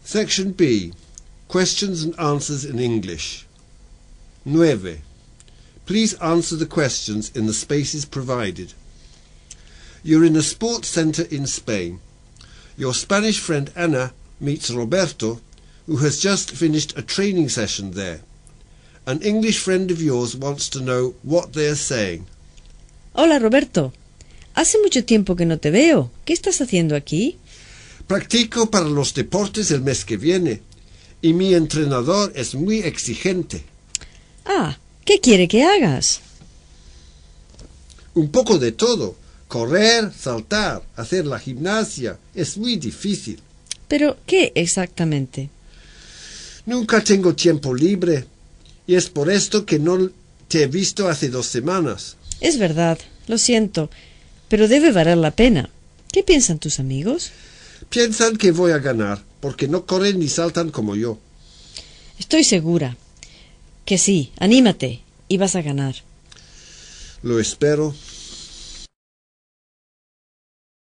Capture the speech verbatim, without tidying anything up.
Section B. Questions and answers in English. nueve. Please answer the questions in the spaces provided. You're in a sports centre in Spain. Your Spanish friend Ana meets Roberto, who has just finished a training session there. An English friend of yours wants to know what they're saying. Hola, Roberto. Hace mucho tiempo que no te veo. ¿Qué estás haciendo aquí? Practico para los deportes el mes que viene y mi entrenador es muy exigente. Ah, ¿qué quiere que hagas? Un poco de todo. Correr, saltar, hacer la gimnasia. Es muy difícil. ¿Pero qué exactamente? Nunca tengo tiempo libre y es por esto que no te he visto hace dos semanas. Es verdad, lo siento, pero debe valer la pena. ¿Qué piensan tus amigos? Piensan que voy a ganar porque no corren ni saltan como yo. Estoy segura que sí, anímate y vas a ganar. Lo espero.